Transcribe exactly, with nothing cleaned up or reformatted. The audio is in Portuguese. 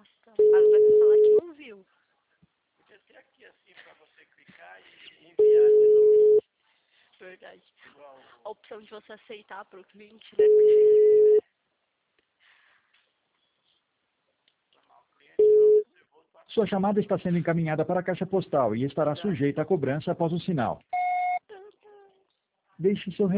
Ah, tá. Agora vai falar que não viu. Podia ter aqui assim pra você clicar e enviar de novo. Verdade. Igual A opção de você aceitar pro cliente, né? Porque chamar o cliente, não reservou tua Sua chamada está sendo encaminhada para a caixa postal e estará sujeita a cobrança após o sinal. Deixe seu